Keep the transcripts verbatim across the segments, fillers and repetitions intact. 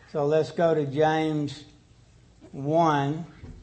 So let's go to James one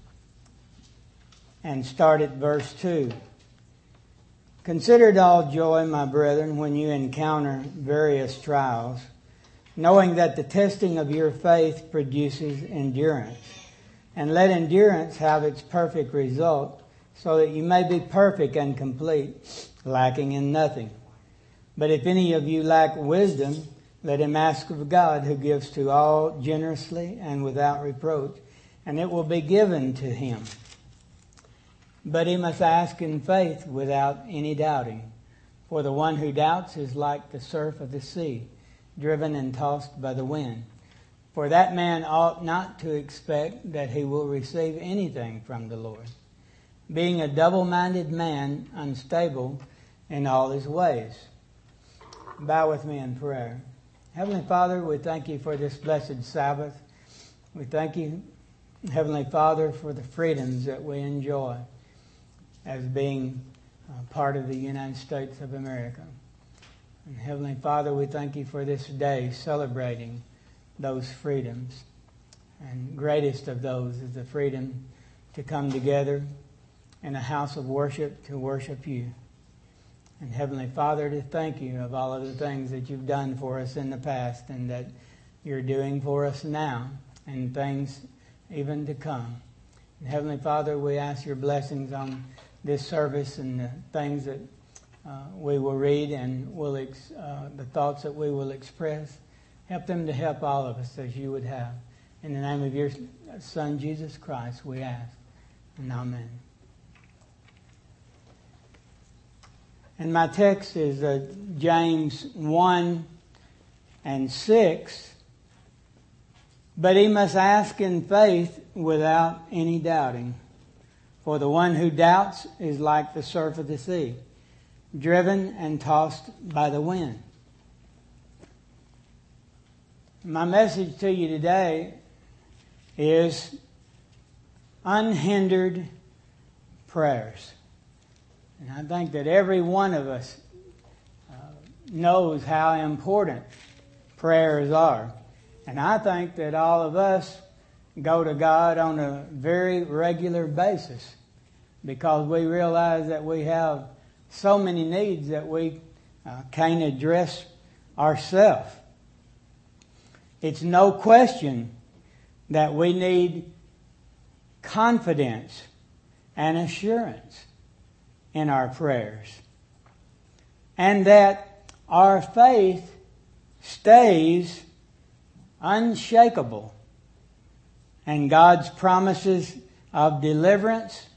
and start at verse two. Consider it all joy, my brethren, when you encounter various trials, knowing that the testing of your faith produces endurance. And let endurance have its perfect result, so that you may be perfect and complete, lacking in nothing. But if any of you lack wisdom, let him ask of God, who gives to all generously and without reproach, and it will be given to him. But he must ask in faith without any doubting. For the one who doubts is like the surf of the sea, driven and tossed by the wind. For that man ought not to expect that he will receive anything from the Lord, being a double-minded man, unstable in all his ways. Bow with me in prayer. Heavenly Father, we thank you for this blessed Sabbath. We thank you, Heavenly Father, for the freedoms that we enjoy as being part of the United States of America. And Heavenly Father, we thank you for this day celebrating those freedoms. And greatest of those is the freedom to come together in a house of worship to worship you. And Heavenly Father, to thank you of all of the things that you've done for us in the past and that you're doing for us now and things even to come. And Heavenly Father, we ask your blessings on this service and the things that uh, we will read and will ex- uh, the thoughts that we will express. Help them to help all of us as you would have. In the name of your Son, Jesus Christ, we ask. And amen. And my text is uh, James one and six. But he must ask in faith without any doubting. For the one who doubts is like the surf of the sea, driven and tossed by the wind. My message to you today is unhindered prayers. And I think that every one of us uh, knows how important prayers are. And I think that all of us go to God on a very regular basis because we realize that we have so many needs that we uh, can't address ourselves. It's no question that we need confidence and assurance in our prayers, and that our faith stays unshakable, and God's promises of deliverance,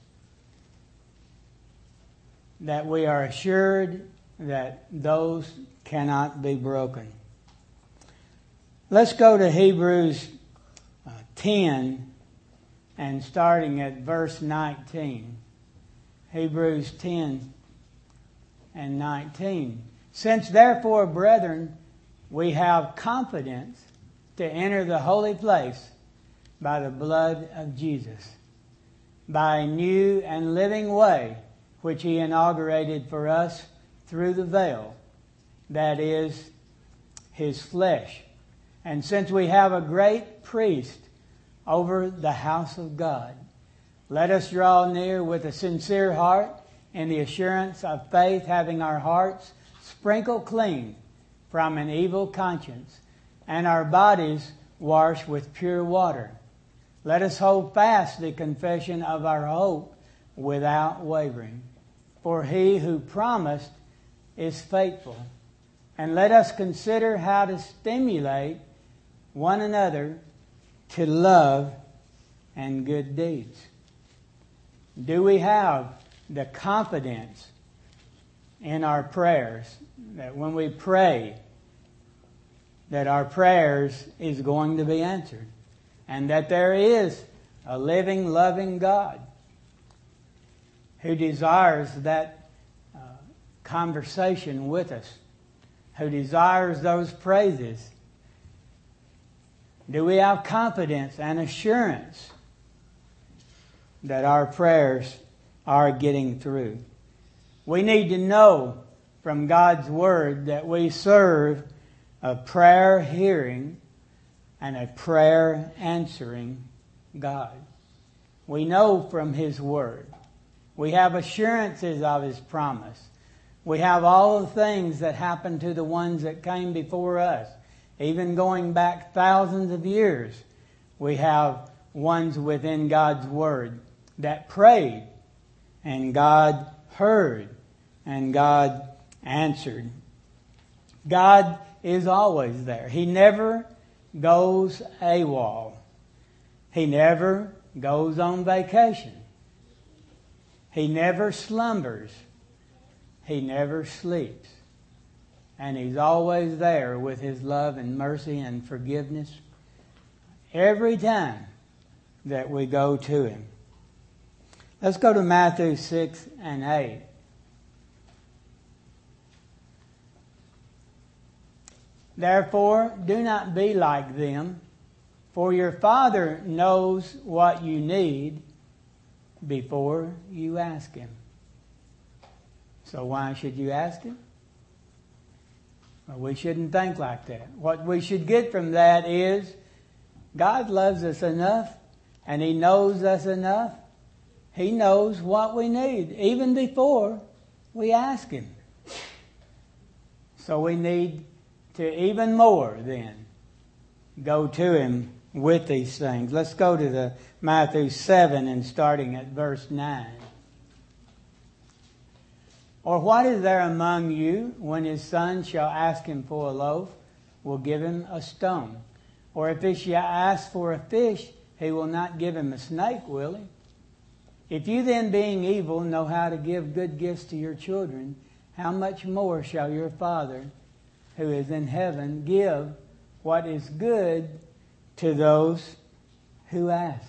that we are assured that those cannot be broken. Let's go to Hebrews uh, ten and starting at verse nineteen. Hebrews ten and nineteen. Since therefore, brethren, we have confidence to enter the holy place by the blood of Jesus, by a new and living way which he inaugurated for us through the veil, that is, his flesh. And since we have a great priest over the house of God, let us draw near with a sincere heart in the assurance of faith, having our hearts sprinkled clean from an evil conscience and our bodies washed with pure water. Let us hold fast the confession of our hope without wavering. For he who promised is faithful. And let us consider how to stimulate one another to love and good deeds. Do we have the confidence in our prayers that when we pray, that our prayers is going to be answered, and that there is a living, loving God who desires that uh, conversation with us, who desires those praises? Do we have confidence and assurance that our prayers are getting through? We need to know from God's Word that we serve a prayer hearing, and a prayer answering God. We know from His Word. We have assurances of His promise. We have all the things that happened to the ones that came before us. Even going back thousands of years, we have ones within God's Word that prayed, and God heard, and God answered. God is always there. He never goes AWOL. He never goes on vacation. He never slumbers. He never sleeps. And He's always there with His love and mercy and forgiveness every time that we go to Him. Let's go to Matthew six and eight. Therefore, do not be like them, for your Father knows what you need before you ask Him. So why should you ask Him? Well, we shouldn't think like that. What we should get from that is God loves us enough, and He knows us enough. He knows what we need, even before we ask Him. So we need to even more then go to Him with these things. Let's go to the Matthew seven and starting at verse nine. Or what is there among you when his son shall ask him for a loaf, will give him a stone? Or if he shall ask for a fish, he will not give him a snake, will he? If you then, being evil, know how to give good gifts to your children, how much more shall your Father, who is in heaven, give what is good to those who ask?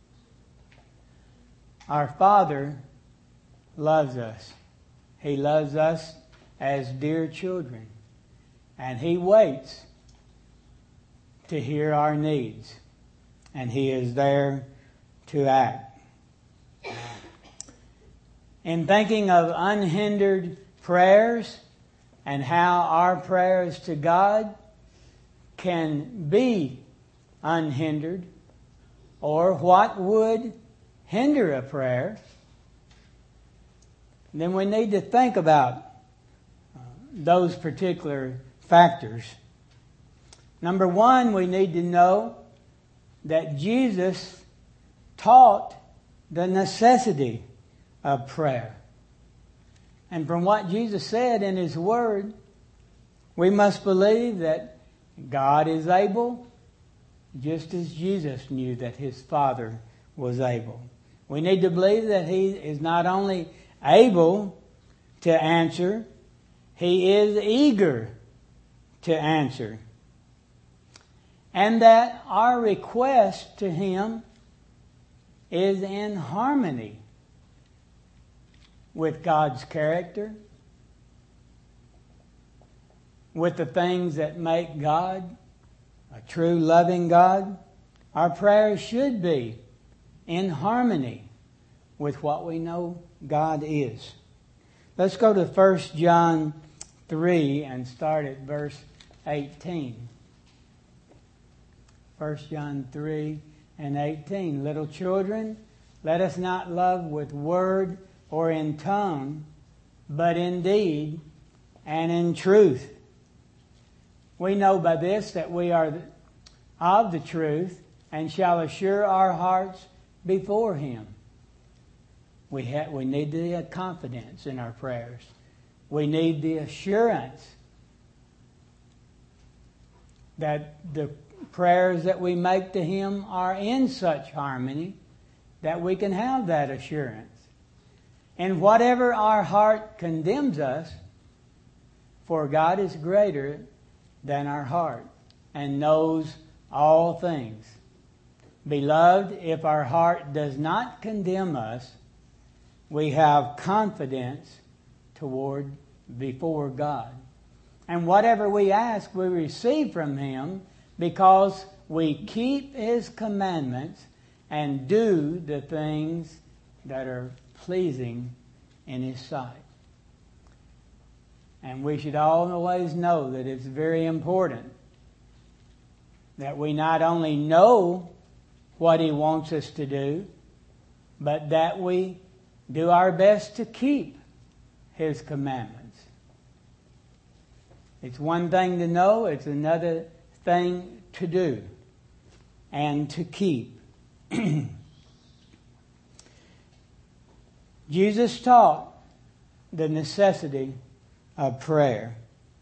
Our Father loves us. He loves us as dear children. And He waits to hear our needs. And He is there to act. In thinking of unhindered prayers and how our prayers to God can be unhindered, or what would hinder a prayer, then we need to think about those particular factors. Number one, we need to know that Jesus taught the necessity of prayer. And from what Jesus said in His Word, we must believe that God is able, just as Jesus knew that His Father was able. We need to believe that He is not only able to answer, He is eager to answer. And that our request to Him is in harmony with God's character, with the things that make God a true loving God. Our prayers should be in harmony with what we know God is. Let's go to First John three and start at verse eighteen. First John three and eighteen. Little children, let us not love with word or in tongue, but in deed and in truth. We know by this that we are of the truth and shall assure our hearts before Him. We have, we need the confidence in our prayers. We need the assurance that the prayers that we make to Him are in such harmony that we can have that assurance. And whatever our heart condemns us, for God is greater than our heart and knows all things. Beloved, if our heart does not condemn us, we have confidence toward before God. And whatever we ask, we receive from Him because we keep His commandments and do the things that are pleasing in His sight. And we should always know that it's very important that we not only know what He wants us to do, but that we do our best to keep His commandments. It's one thing to know, it's another thing to do and to keep. Jesus taught the necessity of prayer.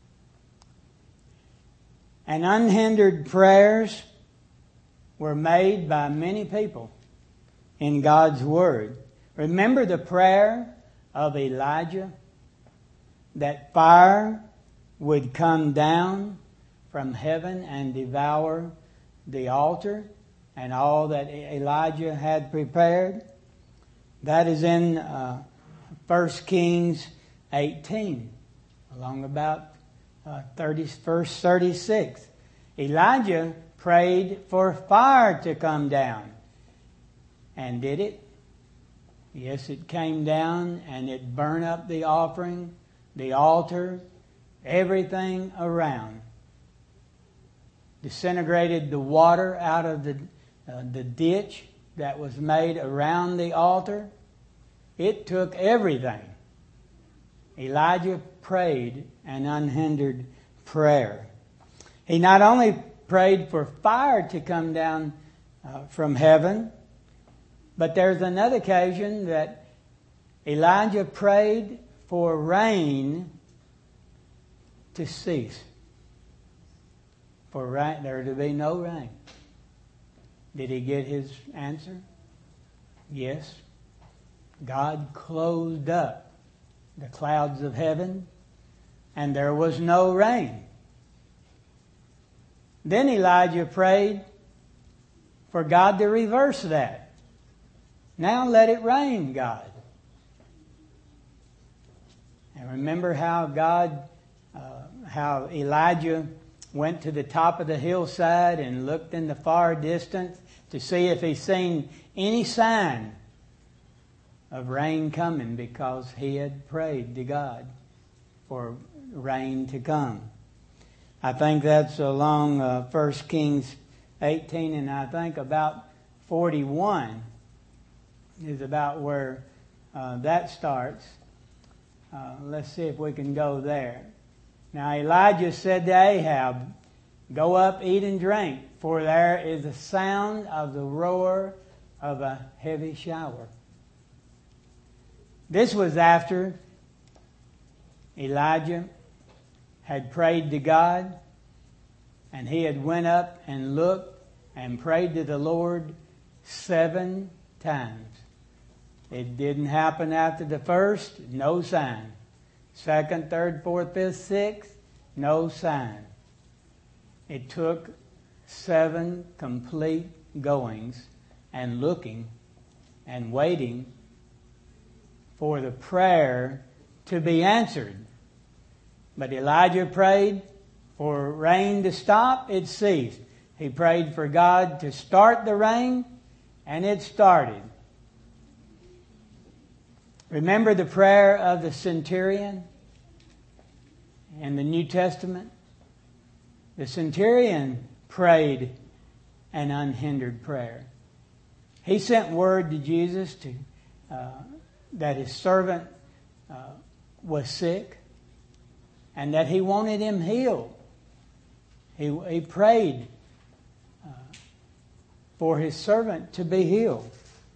And unhindered prayers were made by many people in God's Word. Remember the prayer of Elijah? That fire would come down from heaven and devour the altar and all that Elijah had prepared. That is in uh, First Kings eighteen, along about uh, thirty, verse thirty-six. Elijah prayed for fire to come down. And did it? Yes, it came down and it burned up the offering, the altar, everything around. Disintegrated the water out of the, uh, the ditch that was made around the altar. It took everything. Elijah prayed an unhindered prayer. He not only prayed for fire to come down uh, from heaven, but there's another occasion that Elijah prayed for rain to cease. For rain, there to be no rain. Did he get his answer? Yes. God closed up the clouds of heaven and there was no rain. Then Elijah prayed for God to reverse that. Now let it rain, God. And remember how God, uh, how Elijah went to the top of the hillside and looked in the far distance to see if he seen any sign of rain coming, because he had prayed to God for rain to come. I think that's along uh, First Kings eighteen, and I think about forty-one is about where uh, that starts. Uh, let's see if we can go there. Now Elijah said to Ahab, "Go up, eat and drink, for there is a sound of the roar of a heavy shower." This was after Elijah had prayed to God, and he had went up and looked and prayed to the Lord seven times. It didn't happen after the first, no sign. Second, third, fourth, fifth, sixth, no sign. It took seven complete goings and looking and waiting for the prayer to be answered. But Elijah prayed for rain to stop, it ceased. He prayed for God to start the rain, and it started. Remember the prayer of the centurion in the New Testament? The centurion prayed an unhindered prayer. He sent word to Jesus to uh, that his servant uh, was sick and that he wanted him healed. He, he prayed uh, for his servant to be healed.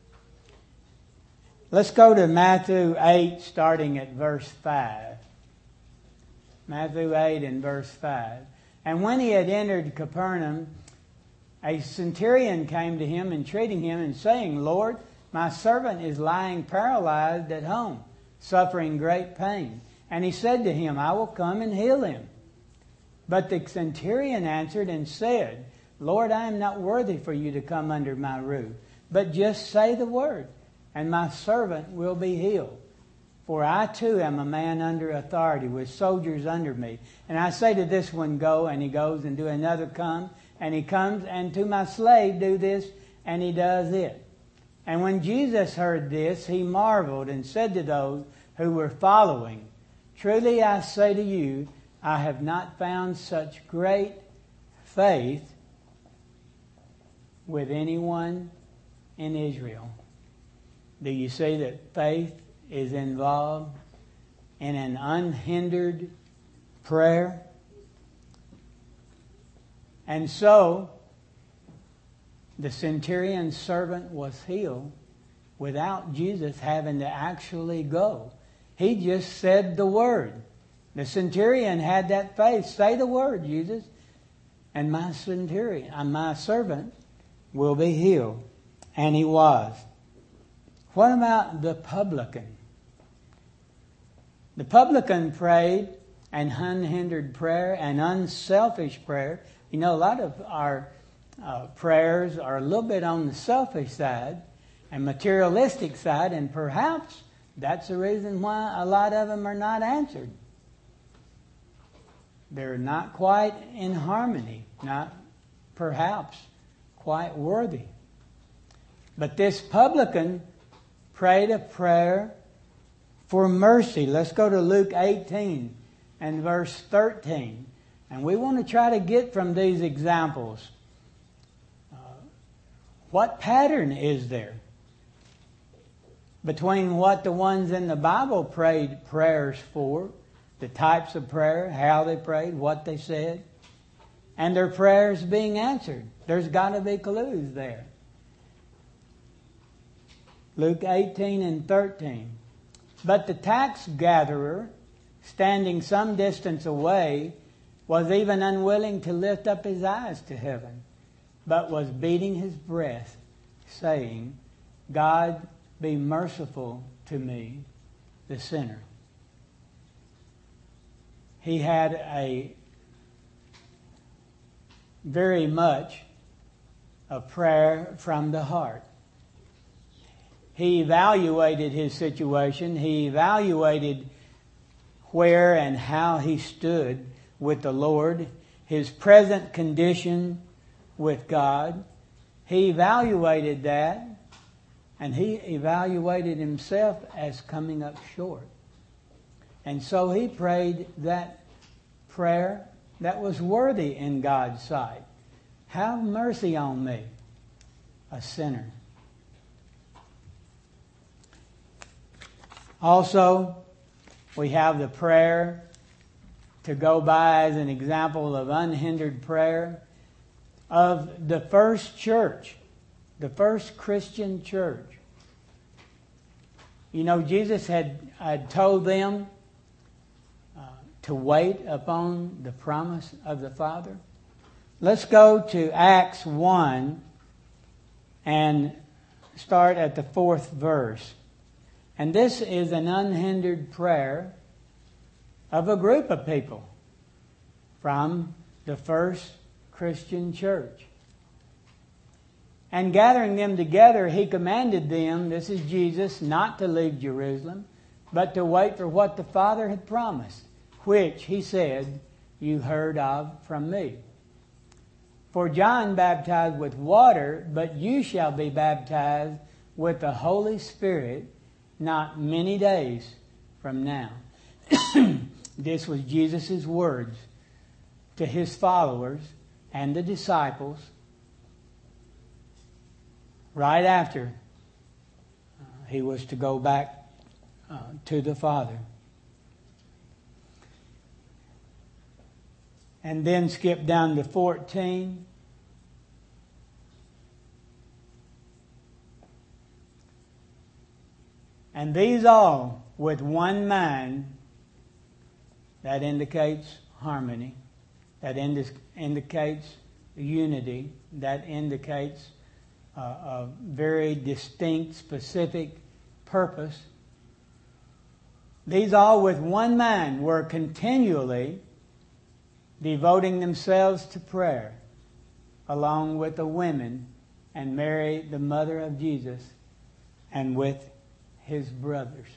Let's go to Matthew eight, starting at verse five. Matthew eight and verse five. And when he had entered Capernaum, a centurion came to him, entreating him and saying, "Lord, my servant is lying paralyzed at home, suffering great pain." And he said to him, "I will come and heal him." But the centurion answered and said, "Lord, I am not worthy for you to come under my roof, but just say the word, and my servant will be healed. For I too am a man under authority, with soldiers under me. And I say to this one, go, and he goes, and to another, come, and he comes, and to my slave, do this, and he does it." And when Jesus heard this, he marveled and said to those who were following, "Truly I say to you, I have not found such great faith with anyone in Israel. Do you see that faith is involved in an unhindered prayer? And so, the centurion's servant was healed without Jesus having to actually go. He just said the word. The centurion had that faith. Say the word, Jesus, and my centurion, and my servant will be healed. And he was. What about the publican? The publican prayed an unhindered prayer, an unselfish prayer. You know, a lot of our uh, prayers are a little bit on the selfish side and materialistic side, and perhaps that's the reason why a lot of them are not answered. They're not quite in harmony, not perhaps quite worthy. But this publican prayed a prayer for mercy. Let's go to Luke eighteen and verse thirteen. And we want to try to get from these examples, uh, what pattern is there between what the ones in the Bible prayed prayers for, the types of prayer, how they prayed, what they said, and their prayers being answered. There's got to be clues there. Luke eighteen and thirteen. But the tax gatherer, standing some distance away, was even unwilling to lift up his eyes to heaven, but was beating his breast, saying, God, be merciful to me, the sinner. He had a very much a prayer from the heart. He evaluated his situation. He evaluated where and how he stood with the Lord, his present condition with God. He evaluated that, and he evaluated himself as coming up short. And so he prayed that prayer that was worthy in God's sight. Have mercy on me, a sinner. Also, we have the prayer to go by as an example of unhindered prayer of the first church, the first Christian church. You know, Jesus had, had told them uh, to wait upon the promise of the Father. Let's go to Acts one and start at the fourth verse. And this is an unhindered prayer of a group of people from the first Christian church. And gathering them together, he commanded them, this is Jesus, not to leave Jerusalem, but to wait for what the Father had promised, which, he said, you heard of from me. For John baptized with water, but you shall be baptized with the Holy Spirit not many days from now. This was Jesus' words to his followers and the disciples right after uh, he was to go back uh, to the Father. And then skip down to fourteen. And these all, with one mind, that indicates harmony, that indi- indicates unity, that indicates uh, a very distinct, specific purpose. These all, with one mind, were continually devoting themselves to prayer, along with the women and Mary, the mother of Jesus, and with his brothers.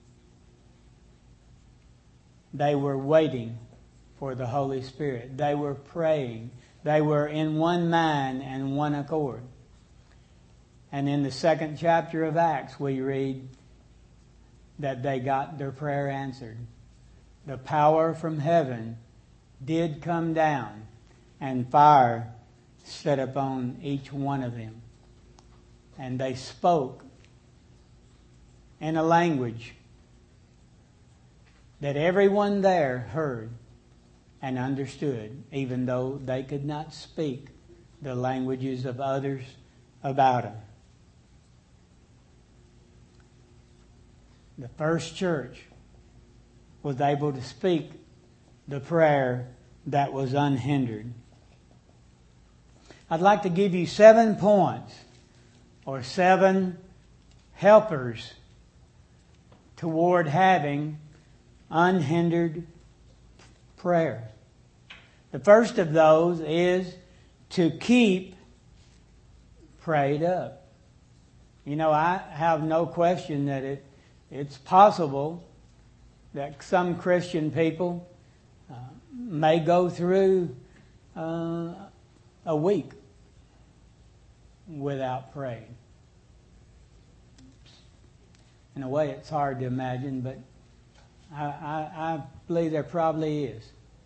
They were waiting for the Holy Spirit. They were praying. They were in one mind and one accord. And in the second chapter of Acts, we read that they got their prayer answered. The power from heaven did come down, and fire set upon each one of them. And they spoke in a language that everyone there heard and understood, even though they could not speak the languages of others about them. The first church was able to speak the prayer that was unhindered. I'd like to give you seven points or seven helpers toward having unhindered prayer. The first of those is to keep prayed up. You know, I have no question that it it's possible that some Christian people uh, may go through uh, a week without praying. In a way, it's hard to imagine, but I, I, I believe there probably is.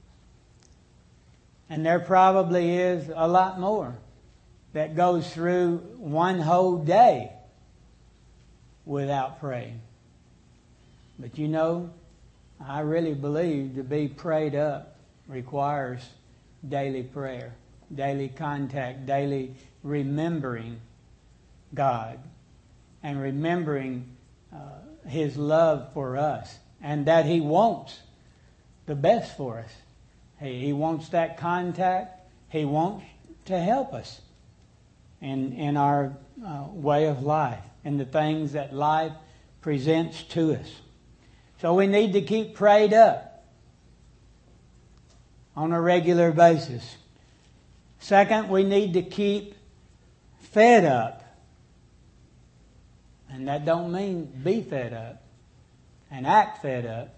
And there probably is a lot more that goes through one whole day without praying. But you know, I really believe to be prayed up requires daily prayer, daily contact, daily remembering God and remembering uh, His love for us and that He wants the best for us. He, he wants that contact. He wants to help us in, in our uh, way of life and the things that life presents to us. So we need to keep prayed up on a regular basis. Second, we need to keep fed up. And that don't mean be fed up and act fed up.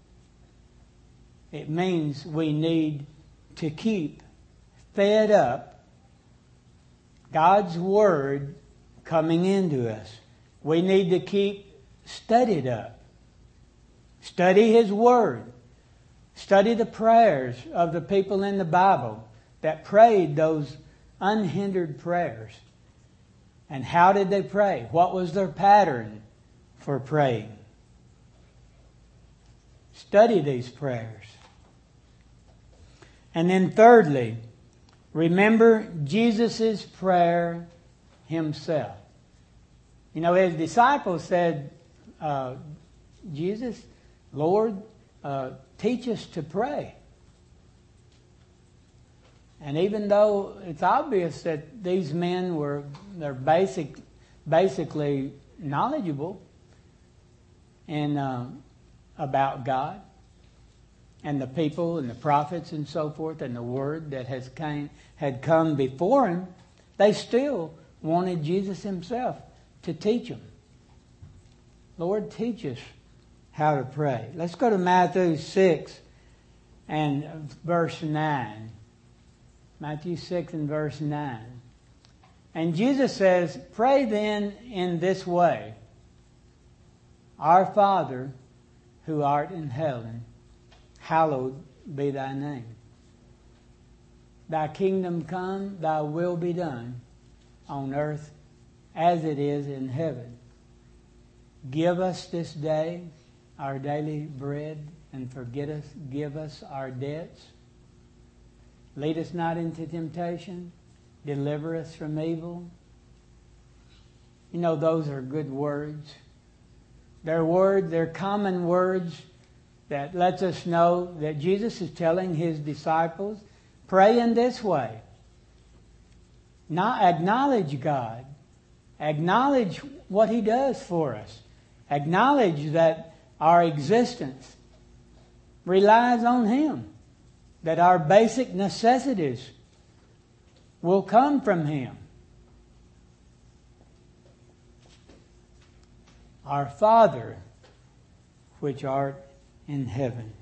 It means we need to keep fed up God's Word coming into us. We need to keep studied up. Study His Word. Study the prayers of the people in the Bible that prayed those unhindered prayers. And how did they pray? What was their pattern for praying? Study these prayers. And then thirdly, remember Jesus' prayer Himself. You know, His disciples said, uh, Jesus, Lord, uh, teach us to pray. And even though it's obvious that these men were they're basic, basically knowledgeable in uh, about God and the people and the prophets and so forth and the Word that has came, had come before Him, they still wanted Jesus Himself to teach them. Lord, teach us how to pray. Let's go to Matthew six and verse nine. Matthew six and verse nine. And Jesus says, pray then in this way. Our Father, who art in heaven, hallowed be thy name. Thy kingdom come, thy will be done on earth as it is in heaven. Give us this day our daily bread, and forget us, give us our debts. Lead us not into temptation, deliver us from evil. You know, those are good words. They're words, they're common words that lets us know that Jesus is telling His disciples, pray in this way. Not acknowledge God. Acknowledge what He does for us. Acknowledge that our existence relies on Him. That our basic necessities will come from Him. Our Father, which art in heaven.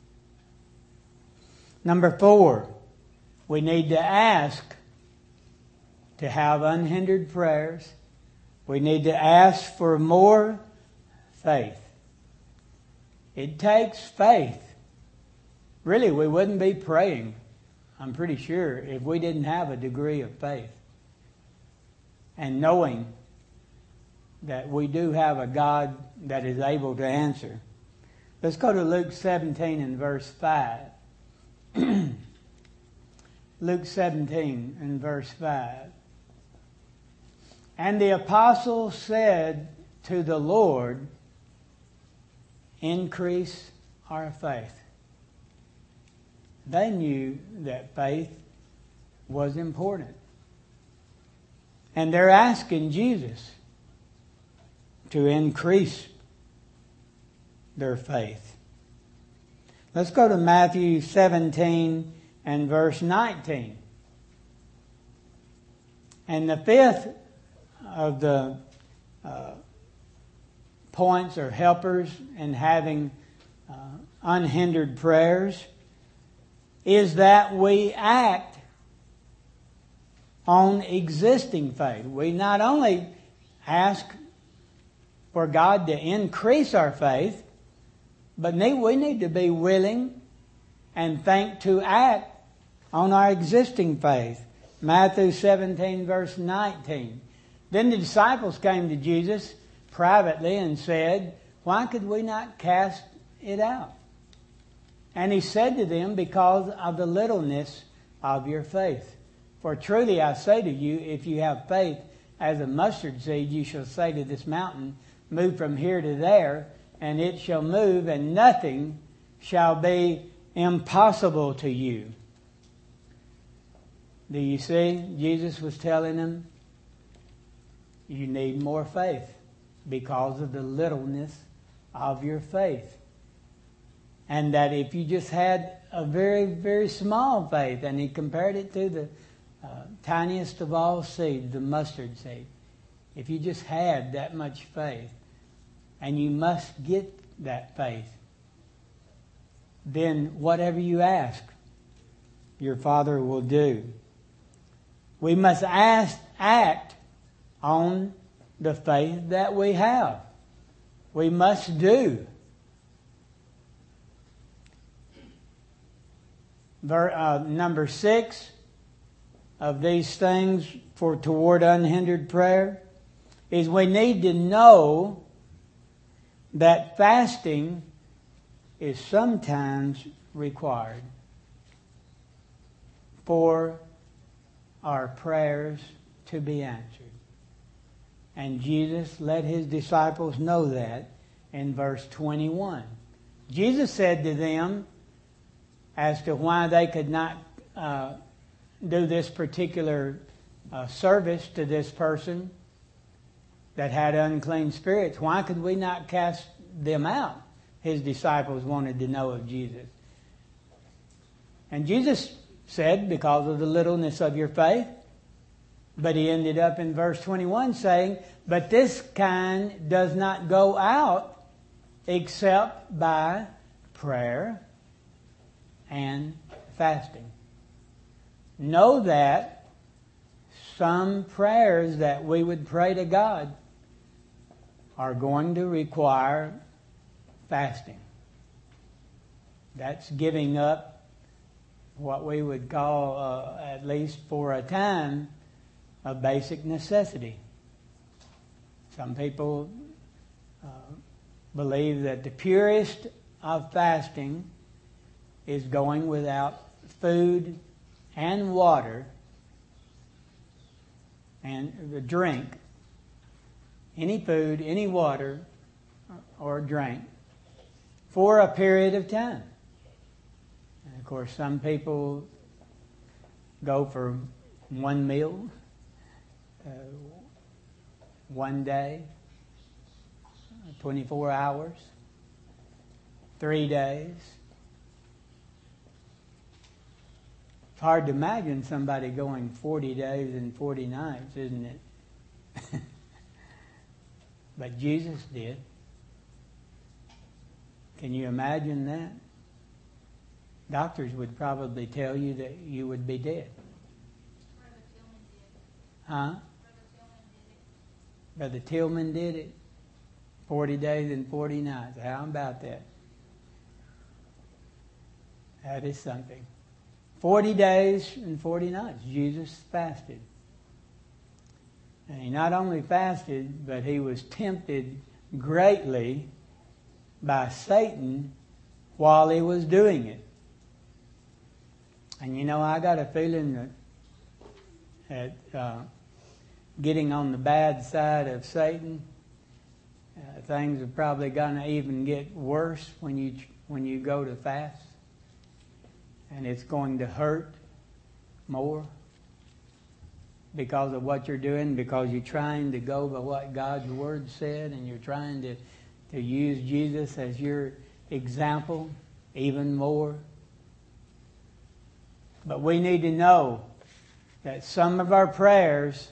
Number four, we need to ask to have unhindered prayers. We need to ask for more faith. It takes faith. Really, we wouldn't be praying I'm pretty sure, if we didn't have a degree of faith and knowing that we do have a God that is able to answer. Let's go to Luke seventeen and verse five. Luke seventeen and verse five. And the apostles said to the Lord, increase our faith. They knew that faith was important. And they're asking Jesus to increase their faith. Let's go to Matthew seventeen and verse nineteen. And the fifth of the uh, points or helpers in having uh, unhindered prayers is that we act on existing faith. We not only ask for God to increase our faith, but we need to be willing and think to act on our existing faith. Matthew seventeen verse nineteen. Then the disciples came to Jesus privately and said, why could we not cast it out? And he said to them, because of the littleness of your faith. For truly I say to you, if you have faith as a mustard seed, you shall say to this mountain, move from here to there, and it shall move, and nothing shall be impossible to you. Do you see? Jesus was telling them, you need more faith because of the littleness of your faith. And that if you just had a very, very small faith, and he compared it to the uh, tiniest of all seeds, the mustard seed. If you just had that much faith, and you must get that faith, then whatever you ask, your Father will do. We must ask, act on the faith that we have. We must do. Ver, uh, number six of these things for toward unhindered prayer is we need to know that fasting is sometimes required for our prayers to be answered. And Jesus let his disciples know that in verse twenty-one. Jesus said to them as to why they could not uh, do this particular uh, service to this person that had unclean spirits. Why could we not cast them out? His disciples wanted to know of Jesus. And Jesus said, because of the littleness of your faith. But he ended up in verse twenty-one saying, but this kind does not go out except by prayer and fasting. Know that some prayers that we would pray to God are going to require fasting. That's giving up what we would call, uh, at least for a time, a basic necessity. Some people uh, believe that the purest of fasting is going without food and water and the drink, any food, any water or drink for a period of time. And of course, some people go for one meal, uh, one day, twenty-four hours, three days. It's hard to imagine somebody going forty days and forty nights, isn't it? But Jesus did. Can you imagine that? Doctors would probably tell you that you would be dead. Huh? Brother Tillman did it. Forty days and forty nights. How about that? That is something. Forty days and forty nights, Jesus fasted. And he not only fasted, but he was tempted greatly by Satan while he was doing it. And you know, I got a feeling that, that uh, getting on the bad side of Satan, uh, things are probably going to even get worse when you when you go to fast. And it's going to hurt more because of what you're doing, because you're trying to go by what God's Word said, and you're trying to, to use Jesus as your example even more. But we need to know that some of our prayers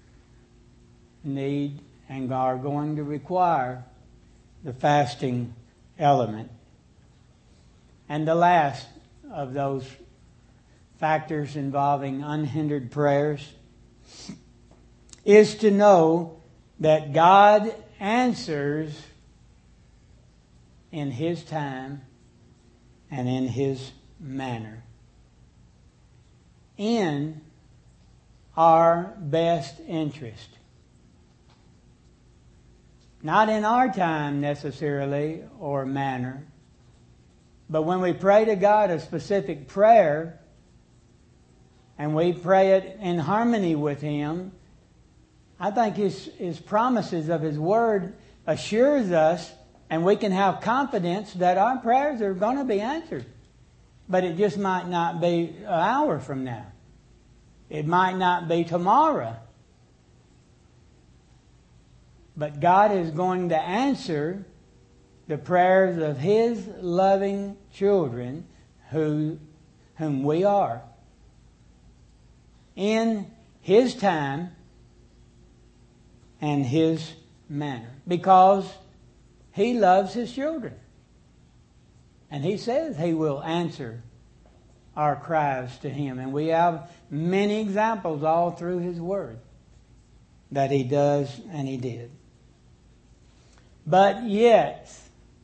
need and are going to require the fasting element. And the last of those factors involving unhindered prayers is to know that God answers in His time and in His manner, in our best interest. Not in our time necessarily or manner, but when we pray to God a specific prayer and we pray it in harmony with Him, I think His, His promises of His Word assures us, and we can have confidence that our prayers are going to be answered. But it just might not be an hour from now. It might not be tomorrow. But God is going to answer the prayers of His loving children, who, whom we are, in His time and His manner, because He loves His children. And He says He will answer our cries to Him. And we have many examples all through His Word that He does and He did. But yet,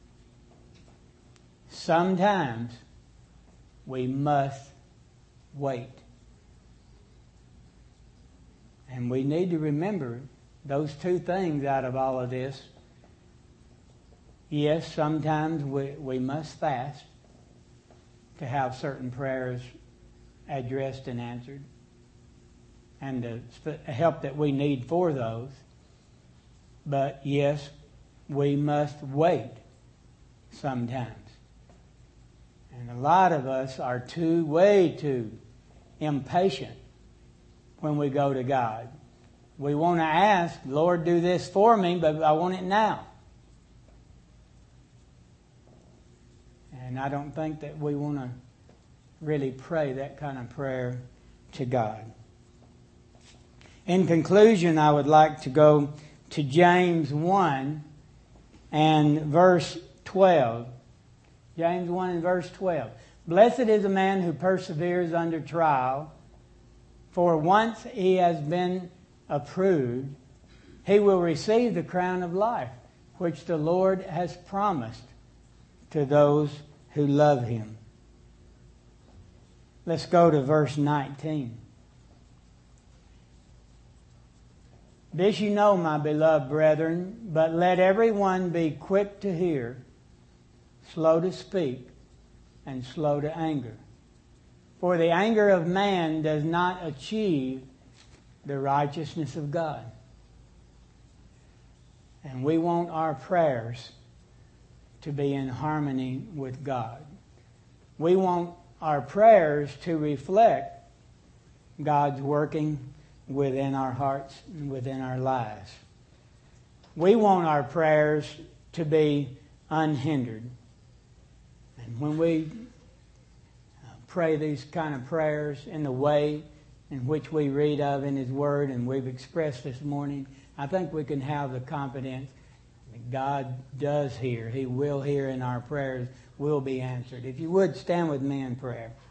sometimes we must wait. And we need to remember those two things out of all of this. Yes, sometimes we, we must fast to have certain prayers addressed and answered, and the help that we need for those. But yes, we must wait sometimes. And a lot of us are too, way too impatient when we go to God. We want to ask, Lord, do this for me, but I want it now. And I don't think that we want to really pray that kind of prayer to God. In conclusion, I would like to go to James one and verse twelve. James one and verse twelve. Blessed is a man who perseveres under trial, for once he has been approved, he will receive the crown of life, which the Lord has promised to those who love Him. Let's go to verse nineteen. This you know, my beloved brethren, but let everyone be quick to hear, slow to speak, and slow to anger. For the anger of man does not achieve the righteousness of God. And we want our prayers to be in harmony with God. We want our prayers to reflect God's working within our hearts and within our lives. We want our prayers to be unhindered. And when we pray these kind of prayers in the way in which we read of in His Word and we've expressed this morning, I think we can have the confidence that God does hear. He will hear, and our prayers will be answered. If you would, stand with me in prayer.